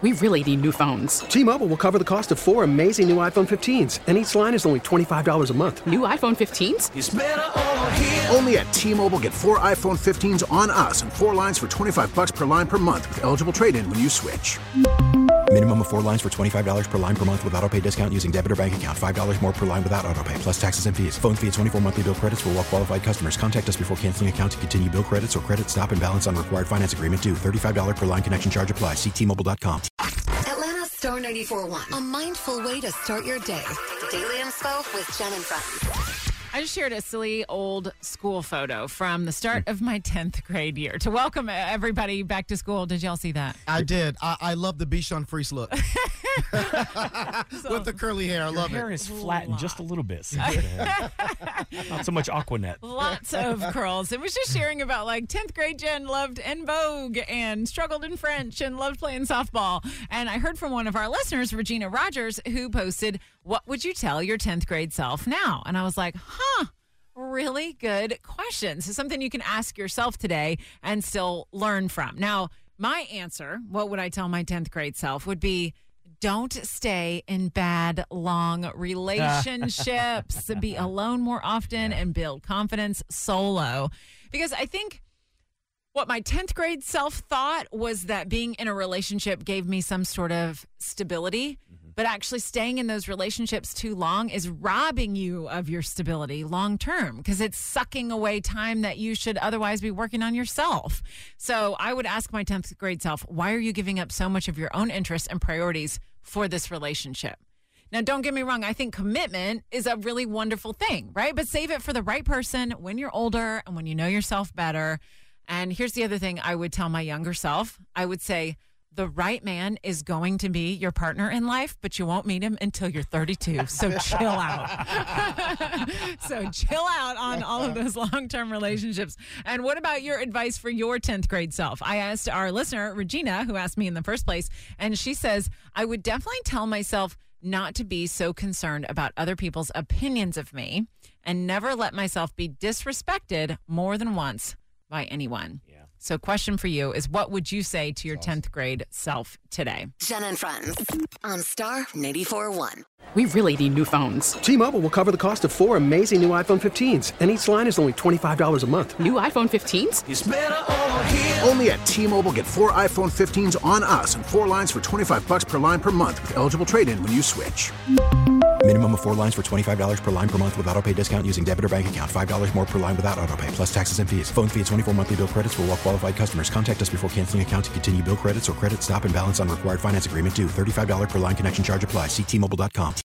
We really need new phones. T-Mobile will cover the cost of 4 amazing new iPhone 15s, and each line is only $25 a month. New iPhone 15s? It's better over here. Only at T-Mobile, get 4 iPhone 15s on us and 4 lines for $25 per line per month with eligible trade-in when you switch. Minimum of 4 lines for $25 per line per month with autopay discount using debit or bank account. $5 more per line without autopay, plus taxes and fees. Phone fee at 24 monthly bill credits for well-qualified customers. Contact us before canceling account to continue bill credits or credit stop and balance on required finance agreement due. $35 per line connection charge applies. See T-Mobile.com. Atlanta Star 94.1. A mindful way to start your day. Daily Inspo with Jen and Friends. I just shared a silly old school photo from the start of my 10th grade year to welcome everybody back to school. Did y'all see that? I did. I love the Bichon Fries look. With the curly hair. I love it. Your hair is flattened just a little bit. Not so much Aquanet. Lots of curls. It was just sharing about 10th grade Jen loved En Vogue and struggled in French and loved playing softball. And I heard from one of our listeners, Regina Rogers, who posted, "What would you tell your 10th grade self now?" And I was like, really good question. So something you can ask yourself today and still learn from. Now, my answer, what would I tell my 10th grade self, would be, don't stay in bad, long relationships. Be alone more often and build confidence solo. Because I think what my 10th grade self thought was that being in a relationship gave me some sort of stability. But actually staying in those relationships too long is robbing you of your stability long term because it's sucking away time that you should otherwise be working on yourself. So I would ask my 10th grade self, why are you giving up so much of your own interests and priorities for this relationship? Now, don't get me wrong. I think commitment is a really wonderful thing, right? But save it for the right person when you're older and when you know yourself better. And here's the other thing I would tell my younger self. I would say, the right man is going to be your partner in life, but you won't meet him until you're 32. So chill out. So chill out on all of those long-term relationships. And what about your advice for your 10th grade self? I asked our listener, Regina, who asked me in the first place, and she says, I would definitely tell myself not to be so concerned about other people's opinions of me and never let myself be disrespected more than once by anyone. Yeah. So question for you is, what would you say to your 10th grade self today? Jen and Friends on Star 94.1. We really need new phones. T-Mobile will cover the cost of 4 amazing new iPhone 15s, and each line is only $25 a month. New iPhone 15s? It's better over here. Only at T-Mobile, get 4 iPhone 15s on us and 4 lines for $25 per line per month with eligible trade-in when you switch. Minimum of 4 lines for $25 per line per month with autopay discount using debit or bank account. $5 more per line without autopay, plus taxes and fees. Phone fee at 24 monthly bill credits for well-qualified customers. Contact us before canceling account to continue bill credits or credit stop and balance on required finance agreement due. $35 per line connection charge applies. See T-Mobile.com.